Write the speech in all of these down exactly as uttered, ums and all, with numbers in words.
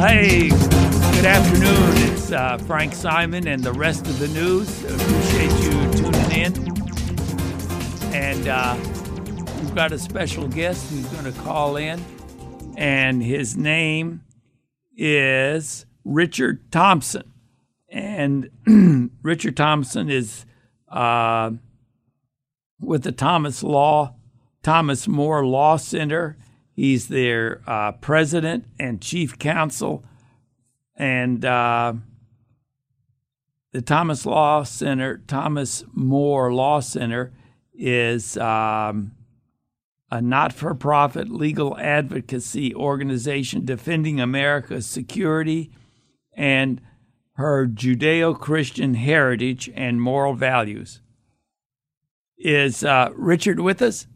Hey, good afternoon. It's uh, Frank Simon and the rest of the news. Appreciate you tuning in. And uh, we've got a special guest who's going to call in, and his name is Richard Thompson. And Richard Thompson is uh, with the Thomas Law, Thomas More Law Center. He's their uh, president and chief counsel, and uh, the Thomas Law Center, Thomas More Law Center, is um, a not-for-profit legal advocacy organization defending America's security and her Judeo-Christian heritage and moral values. Is uh, Richard with us?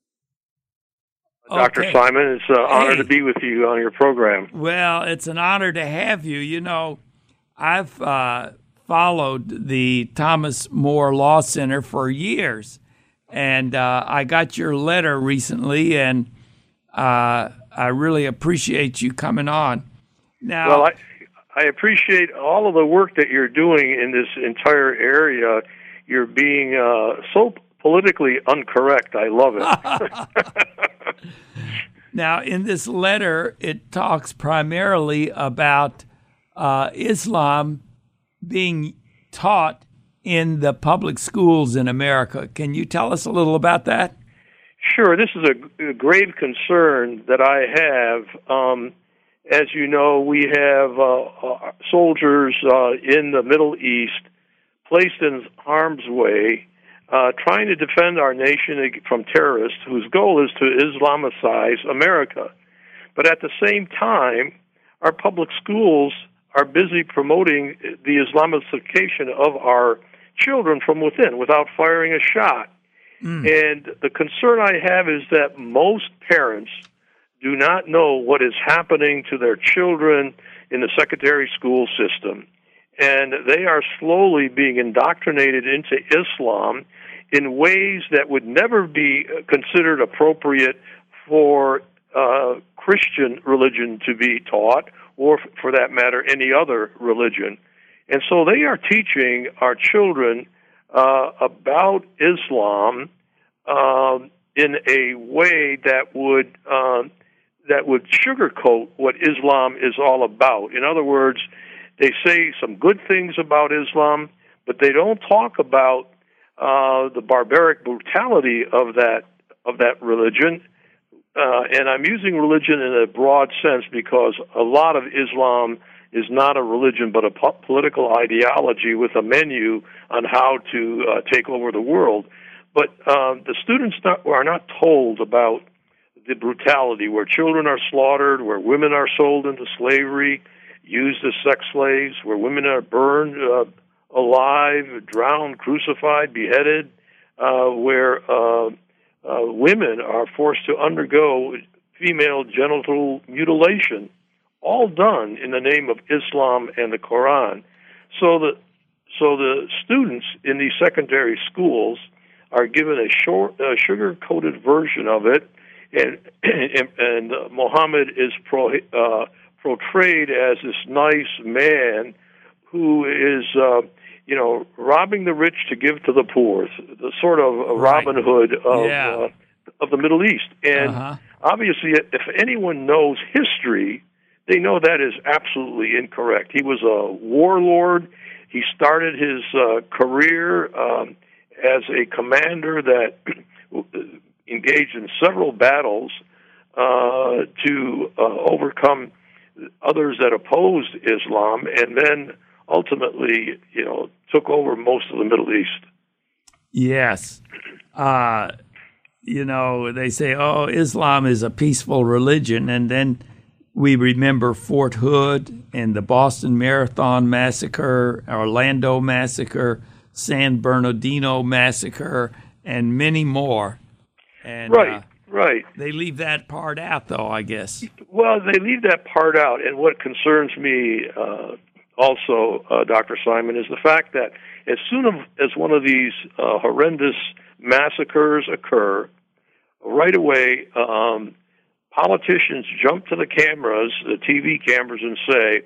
Doctor Okay. Simon, it's an honor Hey. to be with you on your program. Well, it's an honor to have you. You know, I've uh, followed the Thomas More Law Center for years, and uh, I got your letter recently, and uh, I really appreciate you coming on. Now, Well, I, I appreciate all of the work that you're doing in this entire area. You're being uh, so politically incorrect. I love it. Now, in this letter, it talks primarily about uh, Islam being taught in the public schools in America. Can you tell us a little about that? Sure, this is a, a grave concern that I have. Um, as you know, we have uh, uh, soldiers uh, in the Middle East placed in harm's way, Uh, trying to defend our nation from terrorists whose goal is to Islamicize America. But at the same time, our public schools are busy promoting the Islamicification of our children from within without firing a shot. Mm. And the concern I have is that most parents do not know what is happening to their children in the secondary school system. And they are slowly being indoctrinated into Islam in ways that would never be considered appropriate for uh, Christian religion to be taught, or, for that matter, any other religion. And so they are teaching our children uh, about Islam uh, in a way that would uh, that would sugarcoat what Islam is all about. In other words, they say some good things about Islam, but they don't talk about uh, the barbaric brutality of that of that religion. Uh, and I'm using religion in a broad sense because a lot of Islam is not a religion but a po- political ideology with a menu on how to uh, take over the world. But uh, the students not, are not told about the brutality where children are slaughtered, where women are sold into slavery, used as sex slaves, where women are burned uh, alive, drowned, crucified, beheaded, uh, where uh, uh, women are forced to undergo female genital mutilation, all done in the name of Islam and the Quran. So the so the students in these secondary schools are given a short, uh, sugar-coated version of it, and and, and uh, Muhammad is pro, uh, portrayed as this nice man who is, uh, you know, robbing the rich to give to the poor, the sort of Right. Robin Hood of Yeah. uh, of the Middle East. And Uh-huh. obviously, if anyone knows history, they know that is absolutely incorrect. He was a warlord. He started his uh, career um, as a commander that engaged in several battles uh, to uh, overcome others that opposed Islam, and then ultimately, you know, took over most of the Middle East. Yes. Uh, you know, they say, oh, Islam is a peaceful religion, and then we remember Fort Hood and the Boston Marathon Massacre, Orlando Massacre, San Bernardino Massacre, and many more. And, right, uh, right. They leave that part out, though, I guess. Well, they leave that part out, and what concerns me uh, also, uh, Doctor Simon, is the fact that as soon as one of these uh, horrendous massacres occur, right away, um, politicians jump to the cameras, the T V cameras, and say,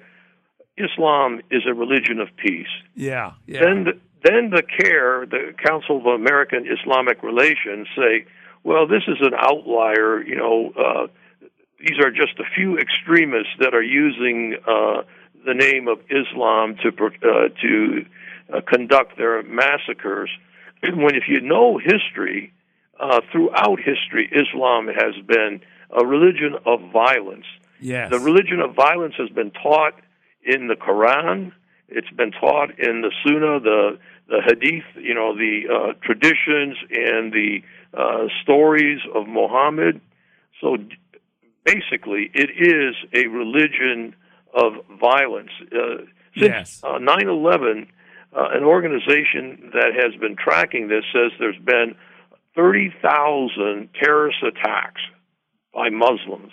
Islam is a religion of peace. Yeah, yeah. Then the, then the CAIR, the Council of American Islamic Relations, say, well, this is an outlier. You know, uh, these are just a few extremists that are using uh, the name of Islam to uh, to uh, conduct their massacres. When if you know history, uh, throughout history, Islam has been a religion of violence. Yes. The religion of violence has been taught in the Quran. It's been taught in the Sunnah, the the Hadith, you know, the uh, traditions and the uh, stories of Muhammad. So basically, it is a religion of violence. Uh, since yes. uh, nine eleven, uh, an organization that has been tracking this says there's been thirty thousand terrorist attacks by Muslims.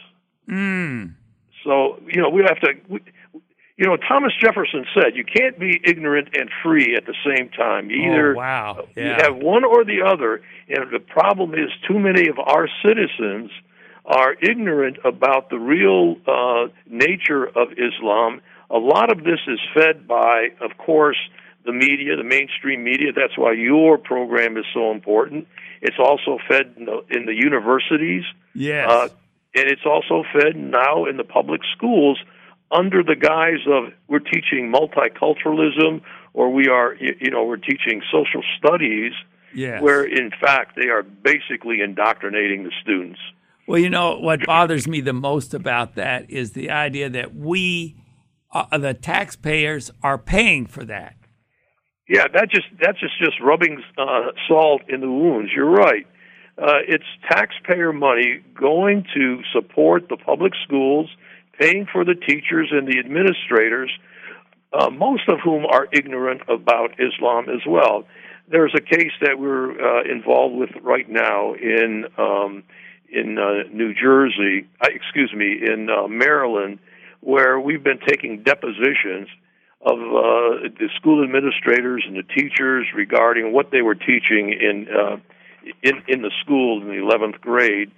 Mm. So, you know, we have to... We, You know, Thomas Jefferson said you can't be ignorant and free at the same time. Either oh, wow. yeah. you have one or the other, and the problem is too many of our citizens are ignorant about the real uh, nature of Islam. A lot of this is fed by, of course, the media, the mainstream media. That's why your program is so important. It's also fed in the, in the universities. Yes. Uh, and it's also fed now in the public schools, under the guise of we're teaching multiculturalism, or we are, you know, we're teaching social studies, yes. where in fact they are basically indoctrinating the students. Well, you know, what bothers me the most about that is the idea that we, uh, the taxpayers, are paying for that. Yeah, that just that's just, just rubbing uh, salt in the wounds. You're right. Uh, it's taxpayer money going to support the public schools, paying for the teachers and the administrators, uh, most of whom are ignorant about Islam as well. There's a case that we're uh, involved with right now in um, in uh, New Jersey, uh, excuse me, in uh, Maryland, where we've been taking depositions of uh, the school administrators and the teachers regarding what they were teaching in uh, in, in the school in the eleventh grade,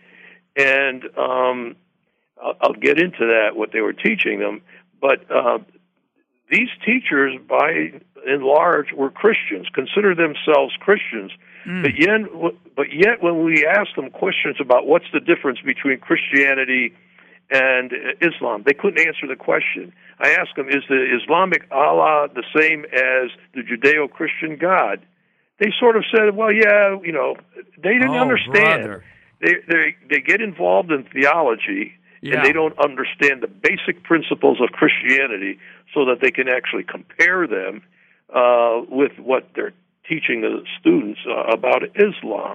and um, I'll get into that, what they were teaching them, but uh, these teachers, by and large, were Christians, consider themselves Christians, mm. but yet, but yet when we asked them questions about what's the difference between Christianity and Islam, they couldn't answer the question. I asked them, is the Islamic Allah the same as the Judeo-Christian God? They sort of said, well, yeah, you know, they didn't oh, understand. Brother. They, they, they get involved in theology, Yeah. and they don't understand the basic principles of Christianity so that they can actually compare them uh, with what they're teaching the students uh, about Islam.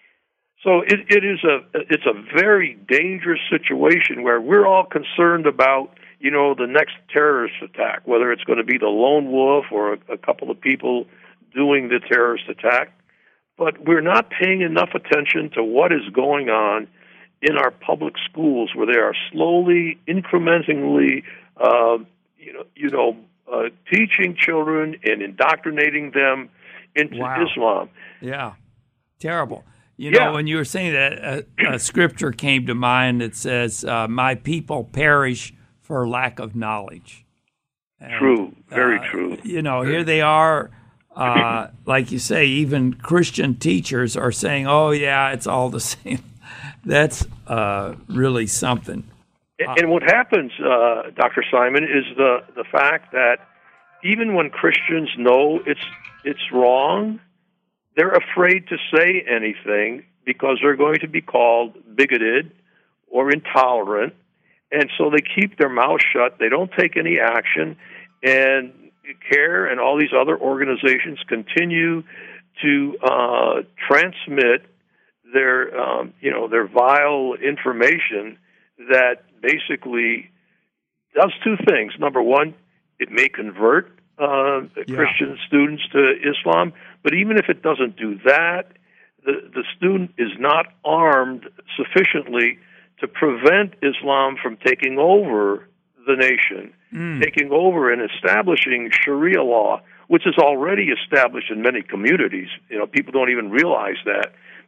So it, it is a it's a very dangerous situation where we're all concerned about, you know, the next terrorist attack, whether it's going to be the lone wolf or a, a couple of people doing the terrorist attack. But we're not paying enough attention to what is going on in our public schools, where they are slowly, incrementally, uh, you know, you know, uh, teaching children and indoctrinating them into wow. Islam. Yeah, terrible. You yeah. know, when you were saying that, a, a scripture came to mind that says, uh, "My people perish for lack of knowledge." And, true, very uh, true. You know, here they are. Uh, like you say, even Christian teachers are saying, "Oh, yeah, it's all the same." That's uh, really something. And, and what happens, uh, Doctor Simon, is the, the fact that even when Christians know it's it's wrong, they're afraid to say anything because they're going to be called bigoted or intolerant, and so they keep their mouth shut. They don't take any action, and CAIR and all these other organizations continue to uh, transmit their, um, you know, their vile information that basically does two things. Number one, it may convert uh, yeah. Christian students to Islam, but even if it doesn't do that, the, the student is not armed sufficiently to prevent Islam from taking over the nation, mm. taking over and establishing Sharia law, which is already established in many communities. You know, people don't even realize that.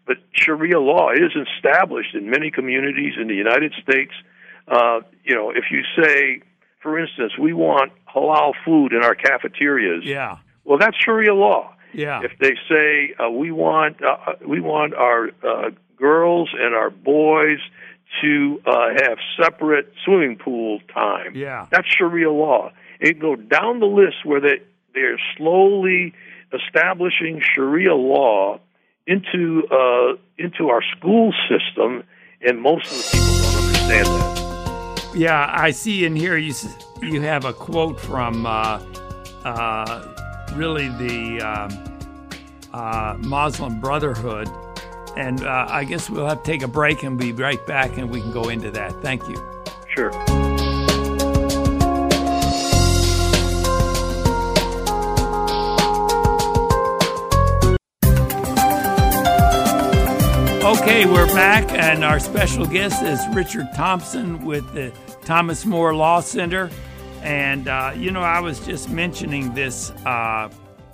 but Sharia law is established in many communities in the United States. Uh, you know, if you say, for instance, we want halal food in our cafeterias, yeah, well, that's Sharia law. Yeah. If they say uh, we want uh, we want our uh, girls and our boys to uh, have separate swimming pool time, yeah, that's Sharia law. It go down the list where they they're slowly establishing Sharia law into uh, into our school system, and most of the people don't understand that. Yeah, I see in here you you have a quote from uh, uh, really the um, uh, Muslim Brotherhood, and uh, I guess we'll have to take a break and be right back, and we can go into that. Thank you. Sure. Okay, we're back, and our special guest is Richard Thompson with the Thomas More Law Center. And, uh, you know, I was just mentioning this uh,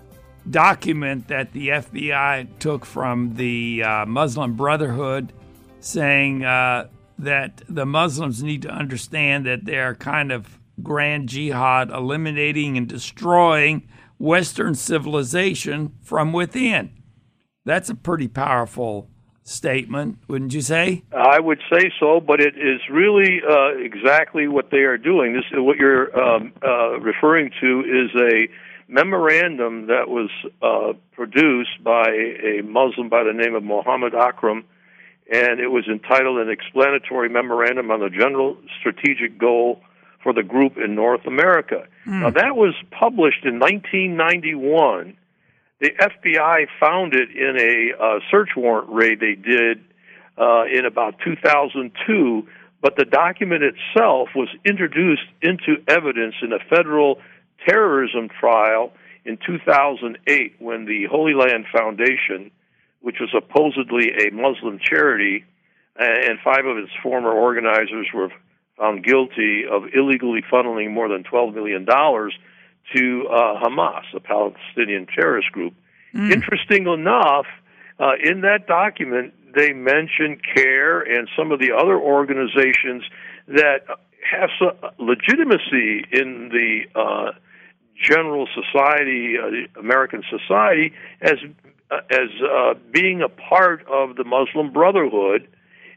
document that the F B I took from the uh, Muslim Brotherhood saying uh, that the Muslims need to understand that they're kind of grand jihad, eliminating and destroying Western civilization from within. That's a pretty powerful statement, wouldn't you say? I would say so, but it is really uh, exactly what they are doing. This, what you're um, uh, referring to, is a memorandum that was uh, produced by a Muslim by the name of Muhammad Akram, and it was entitled "An Explanatory Memorandum on the General Strategic Goal for the Group in North America." Mm. Now, that was published in nineteen ninety-one. The F B I found it in a uh, search warrant raid they did uh, in about two thousand two, but the document itself was introduced into evidence in a federal terrorism trial in two thousand eight when the Holy Land Foundation, which was supposedly a Muslim charity, and five of its former organizers were found guilty of illegally funneling more than twelve million dollars to uh, Hamas, a Palestinian terrorist group. Mm. Interesting enough, uh, in that document, they mention CARE and some of the other organizations that have some legitimacy in the uh, general society, uh, the American society, as uh, as uh, being a part of the Muslim Brotherhood.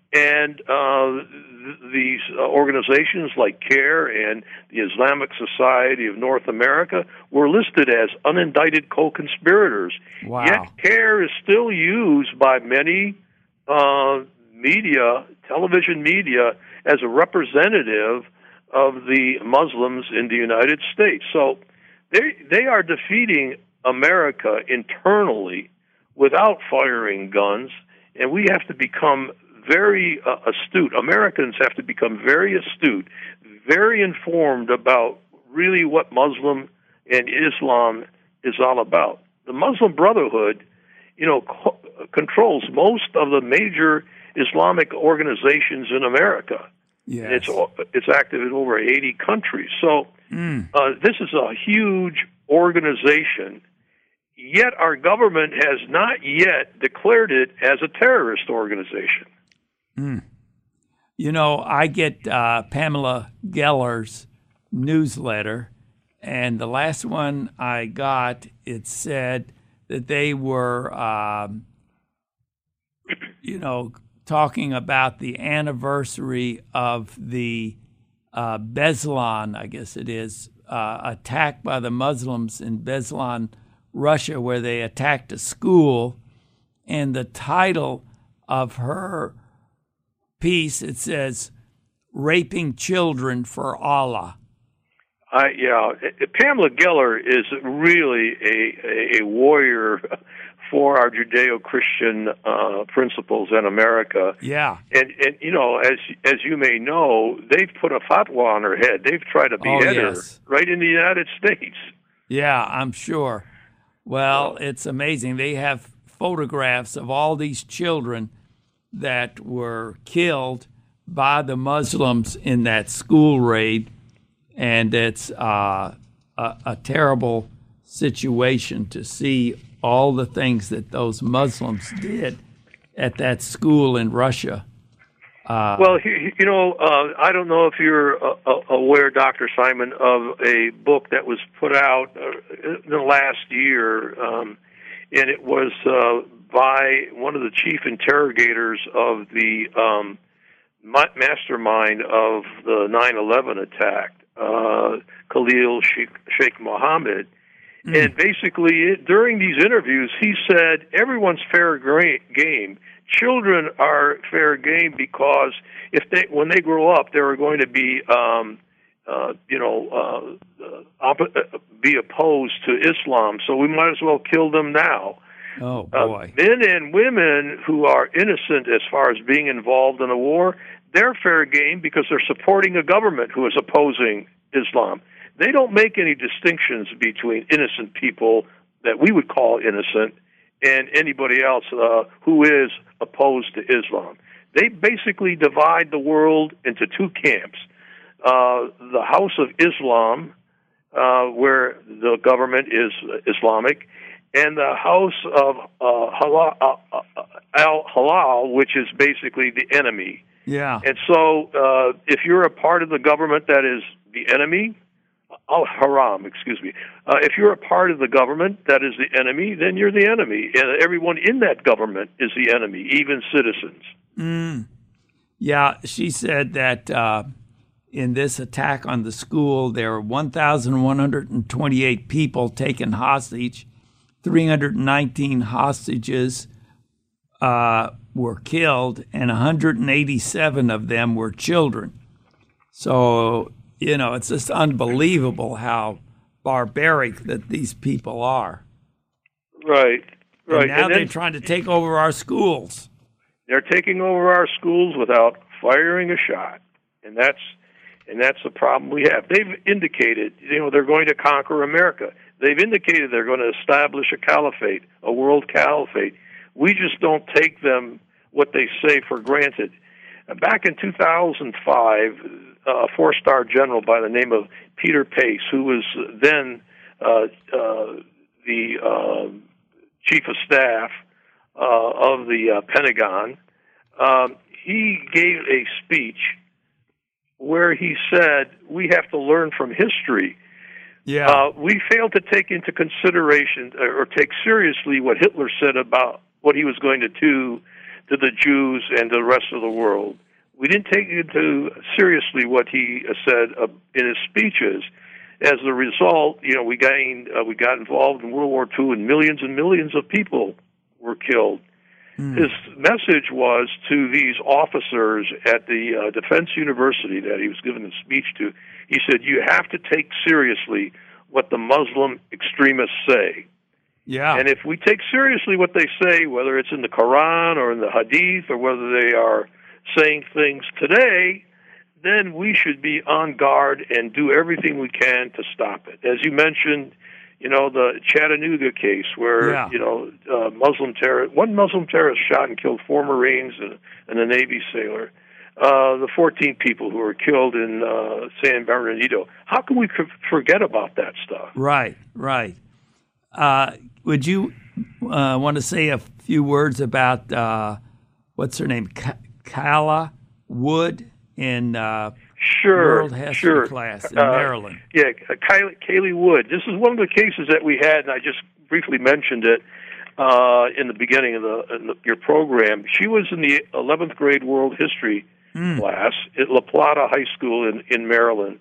And uh, th- these uh, organizations like CARE and the Islamic Society of North America were listed as unindicted co-conspirators. Wow. Yet CARE is still used by many uh, media, television media, as a representative of the Muslims in the United States. So they they are defeating America internally without firing guns, and we have to become very uh, astute. Americans have to become very astute, very informed about really what Muslim and Islam is all about. The Muslim Brotherhood, you know, co- controls most of the major Islamic organizations in America. Yes. It's it's active in over eighty countries. So mm. uh, this is a huge organization. Yet our government has not yet declared it as a terrorist organization. Mm. You know, I get uh, Pamela Geller's newsletter, and the last one I got, it said that they were, um, you know, talking about the anniversary of the uh, Beslan, I guess it is, uh, attack by the Muslims in Beslan, Russia, where they attacked a school, and the title of her piece, it says, "Raping Children for Allah." Uh, yeah, Pamela Geller is really a, a, a warrior for our Judeo-Christian uh, principles in America. Yeah. And, and, you know, as as you may know, they've put a fatwa on her head. They've tried to behead oh, her yes. right in the United States. Yeah, I'm sure. Well, it's amazing. They have photographs of all these children that were killed by the Muslims in that school raid, and it's uh, a, a terrible situation to see all the things that those Muslims did. at that school in Russia. Uh, well, you know, uh, I don't know if you're uh, aware, Doctor Simon, of a book that was put out uh, in the last year, um, and it was uh, by one of the chief interrogators of the um, mastermind of the nine eleven attack, uh, Khalil Sheikh, Sheikh Mohammed. Mm. And basically, it, during these interviews, he said everyone's fair game. Children are fair game because if they, when they grow up, they're going to be, um, uh, you know, uh, op- be opposed to Islam. So we might as well kill them now. Oh boy! Uh, men and women who are innocent as far as being involved in a war, they're fair game because they're supporting a government who is opposing Islam. They don't make any distinctions between innocent people that we would call innocent and anybody else uh, who is opposed to Islam. They basically divide the world into two camps. Uh, the House of Islam, uh, where the government is Islamic, and the House of uh, Halal, uh, uh, Al-Halal, which is basically the enemy. Yeah. And so uh, if you're a part of the government that is the enemy, Al-Haram, excuse me. Uh, if you're a part of the government that is the enemy, then you're the enemy. And everyone in that government is the enemy, even citizens. Mm. Yeah, she said that uh, in this attack on the school, there were one thousand one hundred twenty-eight people taken hostage. three hundred nineteen hostages uh, were killed, and one hundred eighty-seven of them were children. So, you know, it's just unbelievable how barbaric that these people are. Right, right. And now and they're then, trying to take over our schools. They're taking over our schools without firing a shot, and that's and that's the problem we have. They've indicated, you know, they're going to conquer America. They've indicated they're going to establish a caliphate, a world caliphate. We just don't take them what they say for granted. Back in two thousand five, a four-star general by the name of Peter Pace, who was then uh, uh, the uh, chief of staff uh, of the uh, Pentagon, um, he gave a speech where he said, we have to learn from history. Yeah. Uh, we failed to take into consideration or take seriously what Hitler said about what he was going to do to the Jews and the rest of the world. We didn't take into seriously what he said uh, in his speeches. As a result, you know, we gained, uh, we got involved in World War Two, and millions and millions of people were killed. Mm. His message was to these officers at the uh, Defense University that he was giving a speech to. He said, "You have to take seriously what the Muslim extremists say." Yeah. And if we take seriously what they say, whether it's in the Quran or in the Hadith or whether they are saying things today, then we should be on guard and do everything we can to stop it. As you mentioned, you know, the Chattanooga case where, yeah. you know, uh, Muslim terror, one Muslim terrorist shot and killed four Marines and, and a Navy sailor. Uh, the fourteen people who were killed in uh, San Bernardino. How can we forget about that stuff? Right, right. Uh, would you uh, want to say a few words about, uh, what's her name, Ka- Kayla Wood in uh, sure, World History sure. class in uh, Maryland? Yeah, Kaylee, Kaylee Wood. This is one of the cases that we had, and I just briefly mentioned it uh, in the beginning of the, in the, your program. She was in the eleventh grade World History mm. class at La Plata High School in, in Maryland.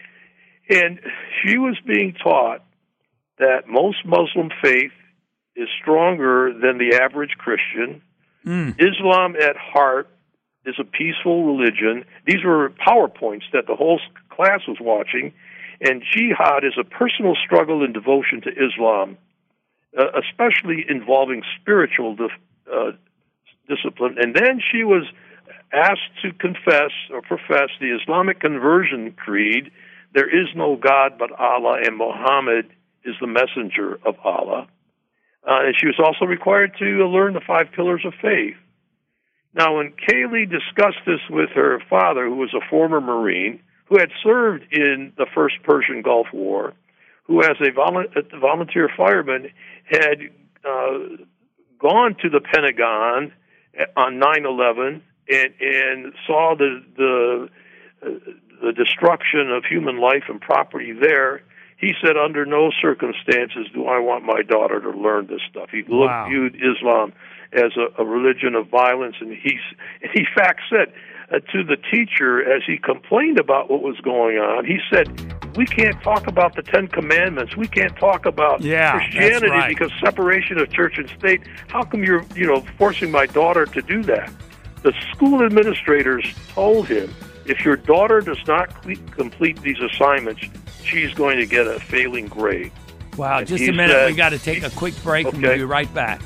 And she was being taught that most Muslim faith is stronger than the average Christian. Mm. Islam at heart is a peaceful religion. These were PowerPoints that the whole class was watching. And jihad is a personal struggle and devotion to Islam, uh, especially involving spiritual dif- uh, discipline. And then she was asked to confess or profess the Islamic conversion creed. There is no God but Allah, and Muhammad is the messenger of Allah. Uh, and she was also required to learn the five pillars of faith. Now, when Kaylee discussed this with her father, who was a former Marine, who had served in the First Persian Gulf War, who as a volu- volunteer fireman had uh, gone to the Pentagon on nine eleven and and saw the the uh, the destruction of human life and property there, he said, under no circumstances do I want my daughter to learn this stuff. He looked, Wow. viewed Islam as a, a religion of violence, and he, he in fact said uh, to the teacher, as he complained about what was going on, he said, we can't talk about the Ten Commandments. We can't talk about Yeah, Christianity that's right. because separation of church and state. How come you're, you know, forcing my daughter to do that? The school administrators told him, if your daughter does not cle- complete these assignments, she's going to get a failing grade. Wow, And just he a minute. said- We got to take a quick break and Okay. we'll be right back.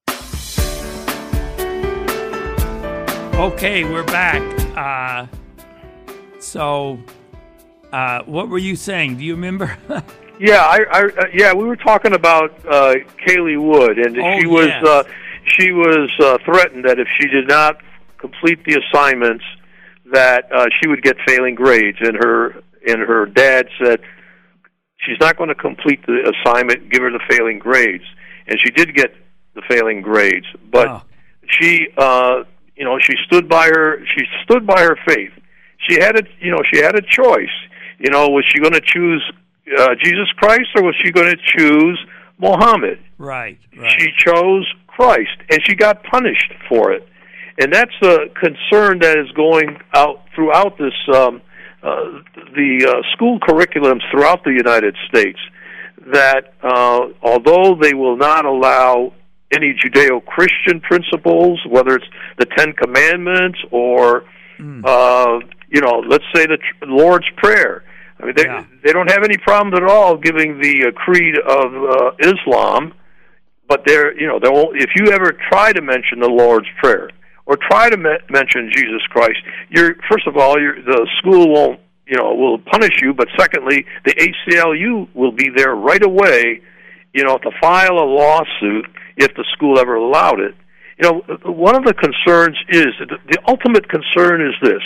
Okay, we're back. Uh, so, uh, what were you saying? Do you remember? Yeah, I, I uh, yeah, we were talking about uh, Kaylee Wood, and Oh, she was yes. uh, she was uh, threatened that if she did not complete the assignments, that uh, she would get failing grades, and her and her dad said she's not going to complete the assignment, give her the failing grades, and she did get the failing grades, but Oh. she uh, you know she stood by her she stood by her faith. She had a you know she had a choice. You know, was she going to choose uh, Jesus Christ or was she going to choose Muhammad? Right, right. She chose Christ, and she got punished for it. And that's the concern that is going out throughout this um, uh, the uh, school curriculums throughout the United States. That uh, although they will not allow any Judeo-Christian principles, whether it's the Ten Commandments or Mm. uh, you know, let's say the tr- Lord's Prayer. I mean, they Yeah. they don't have any problem at all giving the uh, creed of uh, Islam, but they're you know they won't. If you ever try to mention the Lord's Prayer or try to me- mention Jesus Christ, you're first of all, you're, the school won't you know will punish you, but secondly, the A C L U will be there right away, you know, to file a lawsuit if the school ever allowed it. You know, one of the concerns is, the ultimate concern is this.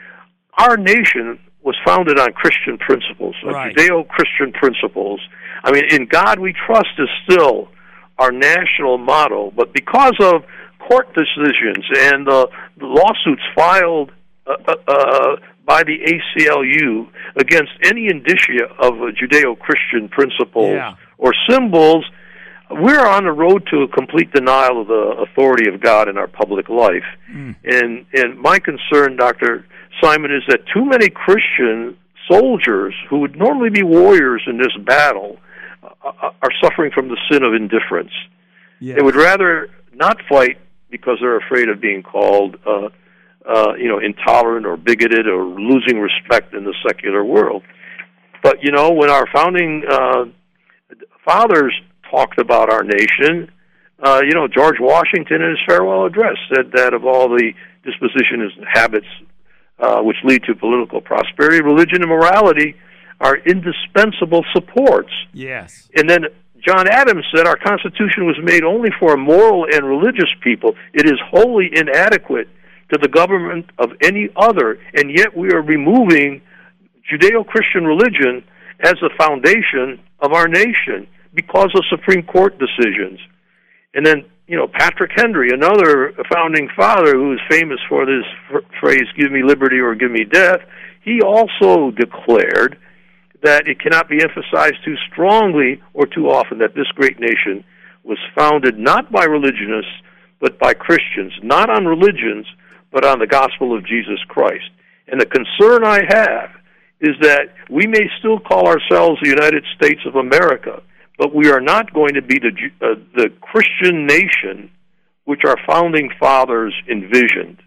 Our nation was founded on Christian principles, on Right. Judeo-Christian principles. I mean, in God we trust is still our national motto, but because of court decisions and the, the lawsuits filed uh, uh, by the A C L U against any indicia of uh, Judeo-Christian principles Yeah. or symbols, we're on the road to a complete denial of the authority of God in our public life. Mm. And and my concern, Doctor Simon, is that too many Christian soldiers who would normally be warriors in this battle uh, are suffering from the sin of indifference. Yes. They would rather not fight because they're afraid of being called, uh, uh, you know, intolerant or bigoted or losing respect in the secular world. But you know, when our founding uh, fathers talked about our nation, uh, you know, George Washington in his farewell address said that of all the dispositions and habits uh, which lead to political prosperity, religion and morality are indispensable supports. Yes. And then John Adams said our Constitution was made only for a moral and religious people. It is wholly inadequate to the government of any other, and yet we are removing Judeo-Christian religion as the foundation of our nation because of Supreme Court decisions. And then, you know, Patrick Henry, another founding father who is famous for this f- phrase, give me liberty or give me death, he also declared that it cannot be emphasized too strongly or too often that this great nation was founded not by religionists, but by Christians, not on religions, but on the gospel of Jesus Christ. And the concern I have is that we may still call ourselves the United States of America, but we are not going to be the uh, the Christian nation which our founding fathers envisioned.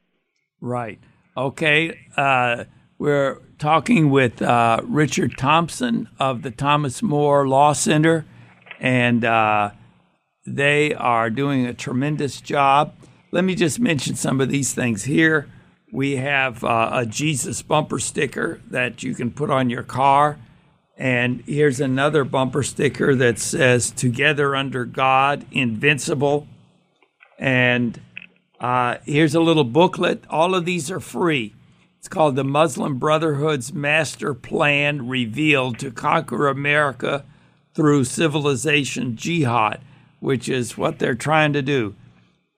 Right. Okay. Uh, we're talking with uh, Richard Thompson of the Thomas More Law Center, and uh, they are doing a tremendous job. Let me just mention some of these things here. We have uh, a Jesus bumper sticker that you can put on your car. And here's another bumper sticker that says, Together Under God, Invincible. And uh, here's a little booklet. All of these are free. It's called The Muslim Brotherhood's Master Plan Revealed to Conquer America Through Civilization Jihad, which is what they're trying to do.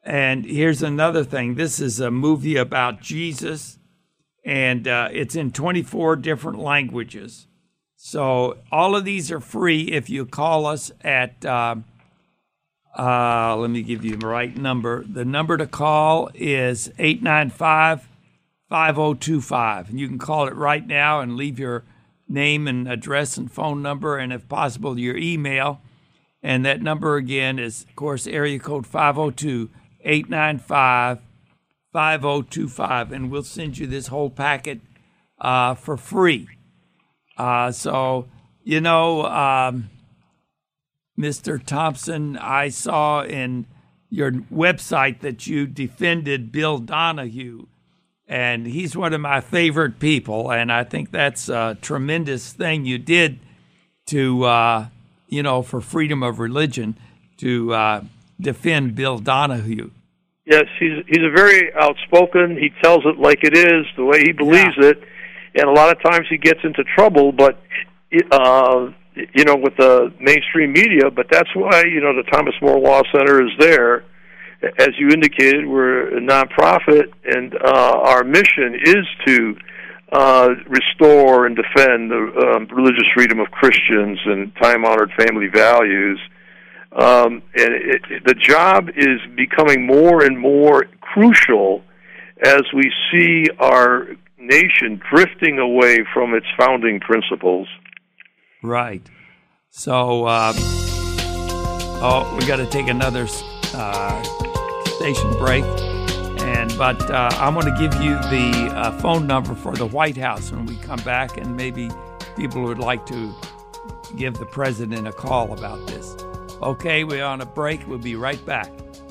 And here's another thing. This is a movie about Jesus, and uh, it's in twenty-four different languages. So all of these are free if you call us at, uh, uh, let me give you the right number. The number to call is eight nine five, five oh two five. And you can call it right now and leave your name and address and phone number, and if possible, your email. And that number again is, of course, area code five oh two, eight nine five, five oh two five. And we'll send you this whole packet uh, for free. Uh, so, you know, um, Mister Thompson, I saw in your website that you defended Bill Donahue, and he's one of my favorite people, and I think that's a tremendous thing you did to, uh, you know, for freedom of religion, to uh, defend Bill Donahue. Yes, he's he's a very outspoken. He tells it like it is, the way he believes yeah. it. And a lot of times he gets into trouble, but, uh, you know, with the mainstream media. But that's why, you know, the Thomas More Law Center is there. As you indicated, we're a nonprofit, and uh, our mission is to uh, restore and defend the um, religious freedom of Christians and time-honored family values. Um, and it, it, the job is becoming more and more crucial as we see our nation drifting away from its founding principles. Right. So, uh, oh, we got to take another uh, station break, and but uh, I'm going to give you the uh, phone number for the White House when we come back, and maybe people would like to give the president a call about this. Okay, we're on a break. We'll be right back.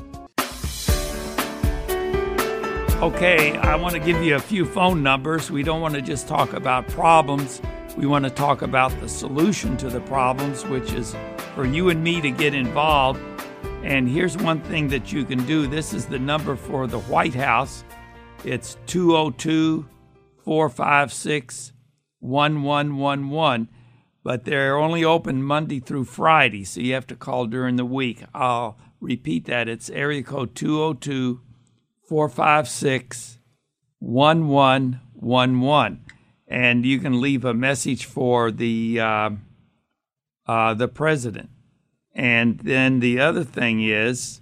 Okay, I want to give you a few phone numbers. We don't want to just talk about problems. We want to talk about the solution to the problems, which is for you and me to get involved. And here's one thing that you can do. This is the number for the White House. It's two oh two, four five six, one one one one. But they're only open Monday through Friday, so you have to call during the week. I'll repeat that. It's area code two oh two, four five six, one one one one. And you can leave a message for the uh, uh, the president. And then the other thing is,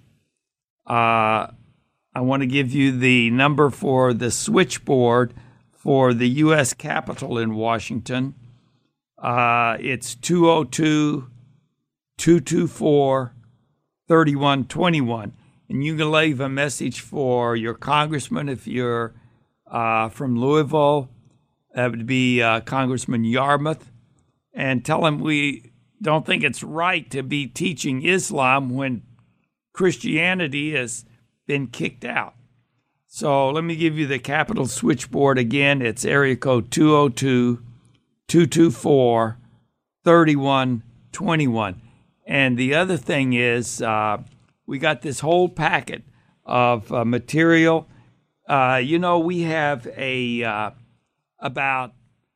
uh, I want to give you the number for the switchboard for the U S Capitol in Washington. Uh, it's two oh two, two two four, three one two one. And you can leave a message for your congressman if you're uh, from Louisville. That would be uh, Congressman Yarmouth. And tell him we don't think it's right to be teaching Islam when Christianity has been kicked out. So let me give you the Capitol switchboard again. It's area code two oh two, two two four, three one two one. And the other thing is uh, we got this whole packet of uh, material. Uh, you know, we have a uh, about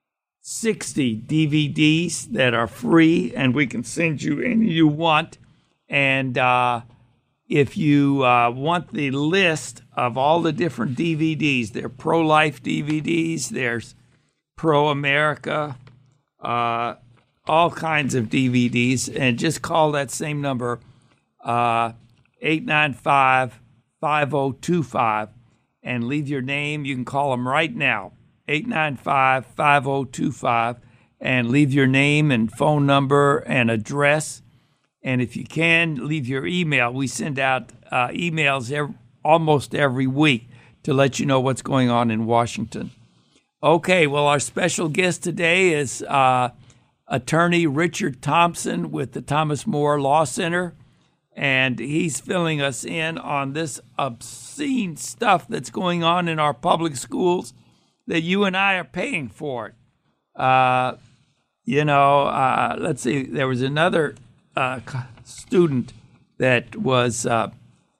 sixty D V Ds that are free, and we can send you any you want. And uh, if you uh, want the list of all the different D V Ds, there are pro-life D V Ds, there's pro-America, uh, all kinds of D V Ds, and just call that same number, uh, eight nine five, five oh two five, and leave your name. You can call them right now, eight nine five, five oh two five, and leave your name and phone number and address. And if you can, leave your email. We send out uh, emails every, almost every week to let you know what's going on in Washington. Okay, well, our special guest today is uh, Attorney Richard Thompson with the Thomas More Law Center, and he's filling us in on this obscene stuff that's going on in our public schools that you and I are paying for it. Uh, you know, uh, let's see, there was another uh, student that was uh,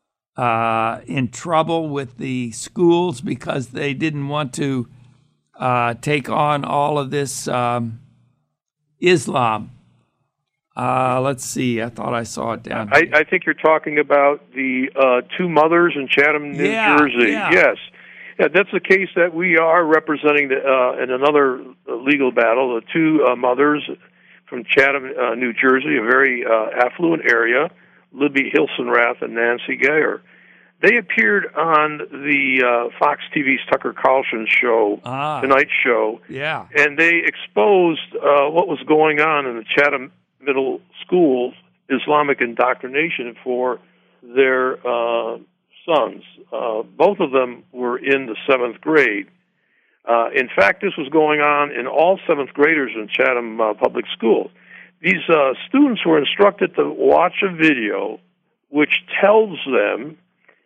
uh, in trouble with the schools because they didn't want to uh, take on all of this um, Islam. Uh, let's see. I thought I saw it down I, here. I think you're talking about the uh, two mothers in Chatham, New Yeah, Jersey. yeah. Yes. Yeah, that's the case that we are representing the, uh, in another legal battle, the two uh, mothers from Chatham, uh, New Jersey, a very uh, affluent area, Libby Hilsenrath and Nancy Geyer. They appeared on the uh, Fox T V's Tucker Carlson show, Ah. Tonight Show, Yeah. and they exposed uh, what was going on in the Chatham Middle School Islamic indoctrination for their uh, sons. Uh, both of them were in the seventh grade. Uh, in fact, this was going on in all seventh graders in Chatham uh, Public Schools. These uh, students were instructed to watch a video which tells them,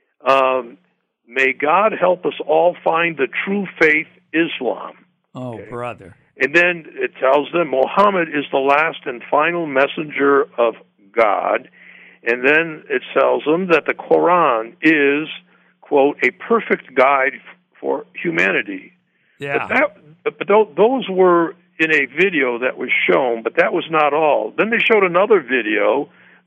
um, may God help us all find the true faith, Islam. Oh, Okay. brother. And then it tells them Muhammad is the last and final messenger of God. And then it tells them that the Quran is, quote, a perfect guide for humanity. Yeah. But, that, but those were in a video that was shown, but that was not all. Then they showed another video,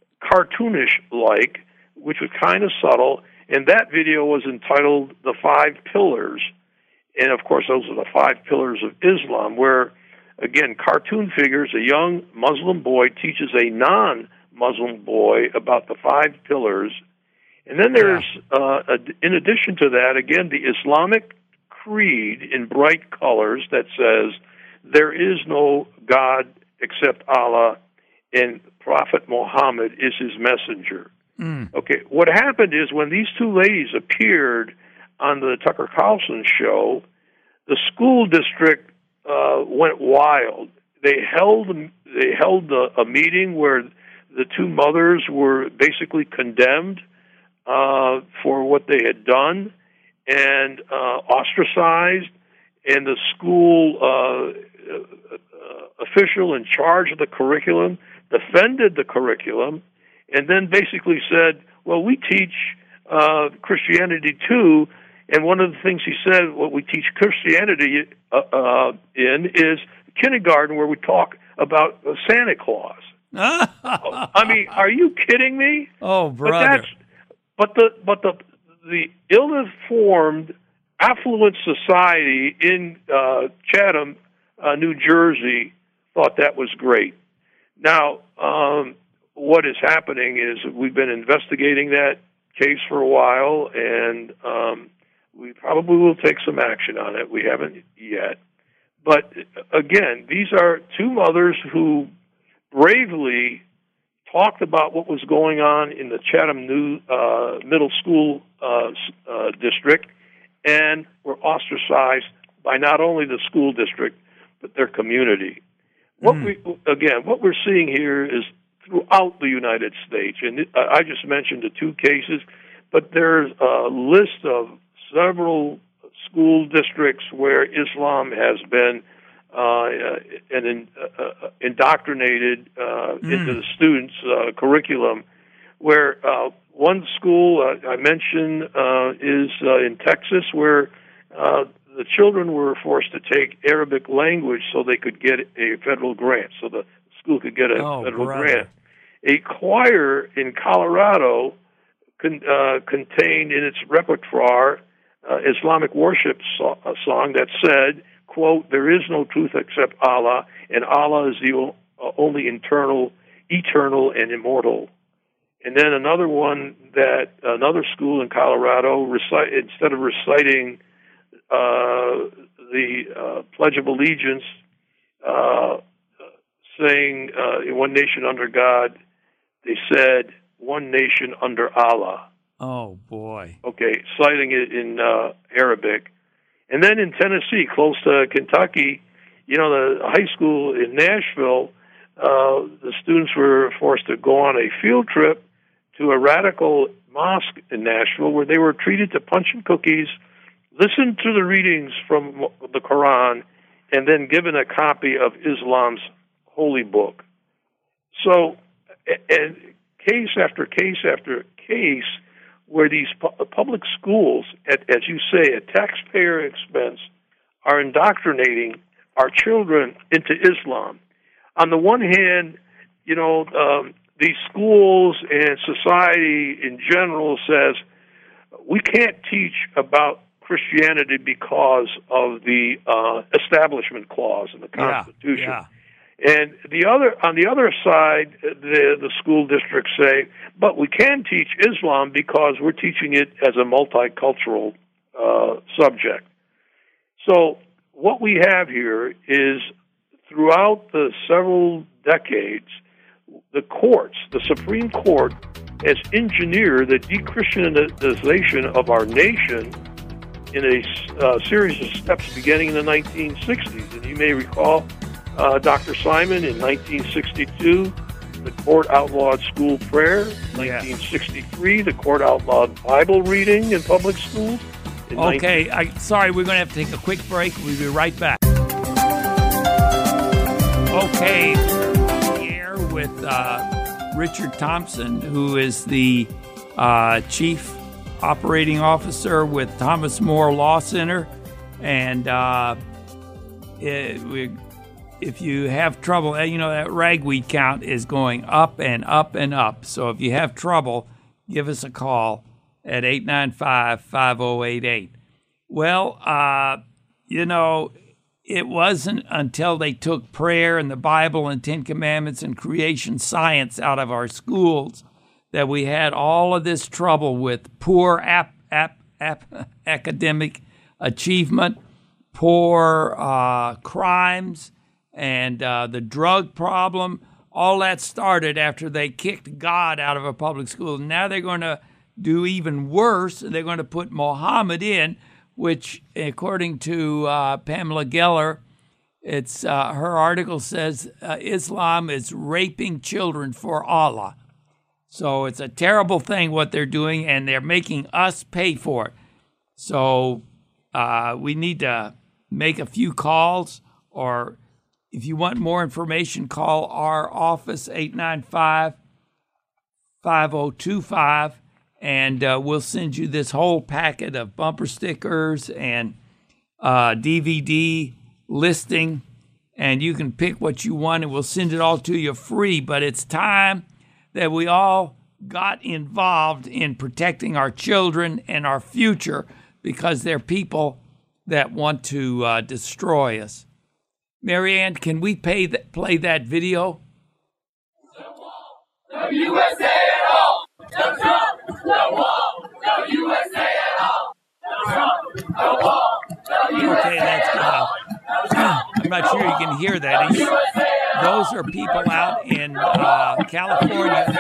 cartoonish-like, which was kind of subtle, and that video was entitled The Five Pillars. And, of course, those are the five pillars of Islam, where, again, cartoon figures, a young Muslim boy teaches a non-Muslim boy about the five pillars. And then there's, yeah. uh, a, in addition to that, again, the Islamic creed in bright colors that says there is no God except Allah, and Prophet Muhammad is his messenger. Mm. Okay, what happened is when these two ladies appeared on the Tucker Carlson show, the school district uh, went wild. They held they held a, a meeting where the two mothers were basically condemned uh, for what they had done and uh, ostracized, and the school uh, uh, official in charge of the curriculum defended the curriculum and then basically said, well, we teach uh, Christianity too. And one of the things he said, what we teach Christianity uh, uh, in is kindergarten, where we talk about uh, Santa Claus. I mean, are you kidding me? Oh, brother! But, that's, but the but the the ill-informed, affluent society in uh, Chatham, uh, New Jersey, thought that was great. Now, um, what is happening is we've been investigating that case for a while, and um, we probably will take some action on it. We haven't yet. But again, these are two mothers who bravely talked about what was going on in the Chatham New uh, Middle School uh, uh, district, and were ostracized by not only the school district, but their community. What mm. we again, what we're seeing here is throughout the United States, and I just mentioned the two cases, but there's a list of several school districts where Islam has been uh, and in, uh, indoctrinated uh, mm. into the students' uh, curriculum. Where uh, one school uh, I mentioned uh, is uh, in Texas, where uh, the children were forced to take Arabic language so they could get a federal grant, so the school could get a oh, federal brother. grant. A choir in Colorado con, uh, contained in its repertoire uh, Islamic worship so- a song that said, quote, there is no truth except Allah, and Allah is the o- uh, only internal, eternal, and immortal. And then another one that another school in Colorado, recite, instead of reciting uh, the uh, Pledge of Allegiance, uh, saying uh, one nation under God, they said one nation under Allah. Oh, boy. Okay, citing it in uh, Arabic. And then in Tennessee, close to Kentucky, you know, the high school in Nashville, uh, the students were forced to go on a field trip to a radical mosque in Nashville where they were treated to punch and cookies, listened to the readings from the Quran, and then given a copy of Islam's holy book. So, and case after case after case where these pu- public schools, at, as you say, at taxpayer expense, are indoctrinating our children into Islam. On the one hand, you know, um, these schools and society in general says we can't teach about Christianity because of the uh, Establishment Clause in the Constitution. Yeah, yeah. And the other, on the other side, the the school districts say, but we can teach Islam because we're teaching it as a multicultural uh, subject. So what we have here is, throughout the several decades, the courts, the Supreme Court, has engineered the de-Christianization of our nation in a uh, series of steps beginning in the nineteen sixties. And you may recall, uh, Doctor Simon, in nineteen sixty-two, the court outlawed school prayer. In Yes. nineteen sixty-three, the court outlawed Bible reading in public schools. In Okay, I, sorry, we're going to have to take a quick break. We'll be right back. Okay, on the air with uh, Richard Thompson, who is the uh, Chief Operating Officer with Thomas More Law Center. And uh, it, we, if you have trouble, you know, that ragweed count is going up and up and up. So if you have trouble, give us a call at eight nine five, five oh eight eight. Well, uh, you know, it wasn't until they took prayer and the Bible and Ten Commandments and creation science out of our schools that we had all of this trouble with poor ap, ap, ap, academic achievement, poor uh, crimes, and uh, the drug problem. All that started after they kicked God out of a public school. Now they're going to do even worse. They're going to put Muhammad in, which, according to uh, Pamela Geller, it's uh, her article says uh, Islam is raping children for Allah. So it's a terrible thing what they're doing, and they're making us pay for it. So uh, we need to make a few calls, or if you want more information, call our office, eight nine five, five oh two five. And uh, we'll send you this whole packet of bumper stickers and uh, D V D listing, and you can pick what you want, and we'll send it all to you free. But it's time that we all got involved in protecting our children and our future, because they're people that want to uh, destroy us. Marianne, can we pay th- play that video? No U S A at all! No Trump! No wall! No U S A at all! No Trump! No wall! No U S A Okay, that's uh, I'm not sure you can hear that. It's- those are people out in uh, California.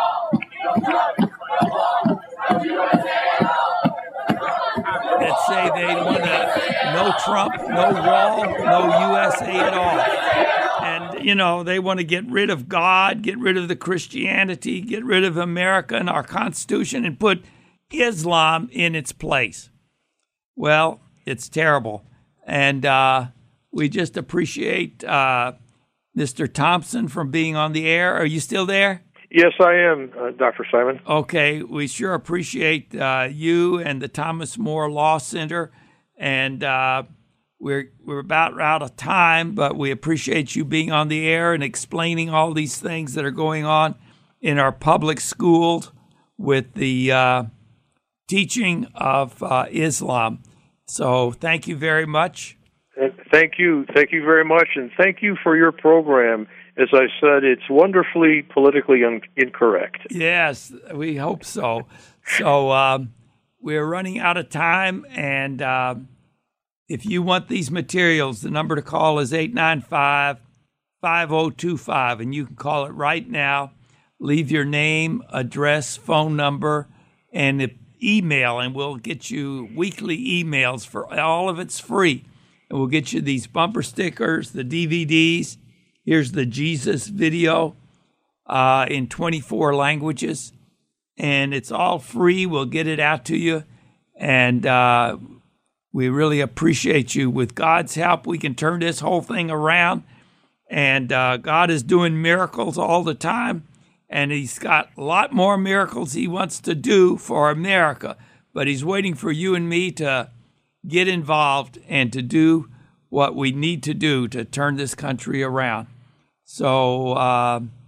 That say they want to no Trump, no wall, no U S A at all. And, you know, they want to get rid of God, get rid of the Christianity, get rid of America and our Constitution, and put Islam in its place. Well, it's terrible. And uh, we just appreciate uh, Mister Thompson from being on the air. Are you still there? Yes, I am, uh, Doctor Simon. Okay, we sure appreciate uh, you and the Thomas More Law Center, and uh, we're we're about out of time, but we appreciate you being on the air and explaining all these things that are going on in our public schools with the uh, teaching of uh, Islam. So thank you very much. Thank you. Thank you very much, and thank you for your program. As I said, it's wonderfully politically un- incorrect. Yes, we hope so. So um, we're running out of time, and uh, if you want these materials, the number to call is eight nine five, five oh two five, and you can call it right now. Leave your name, address, phone number, and the email, and we'll get you weekly emails. For all of it's free, and we'll get you these bumper stickers, the D V Ds. Here's the Jesus video uh, in twenty-four languages, and it's all free. We'll get it out to you, and uh, we really appreciate you. With God's help, we can turn this whole thing around, and uh, God is doing miracles all the time, and he's got a lot more miracles he wants to do for America, but he's waiting for you and me to get involved and to do what we need to do to turn this country around. So uh,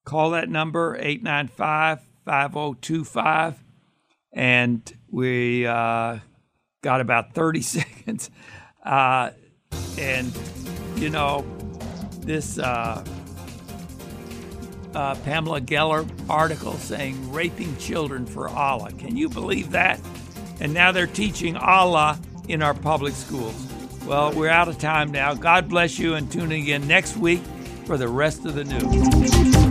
Call that number, eight nine five, five oh two five, and we uh, got about thirty seconds. Uh, and, you know, this uh, uh, Pamela Geller article saying raping children for Allah. Can you believe that? And now they're teaching Allah in our public schools. Well, we're out of time now. God bless you, and tune in again next week for the rest of the news.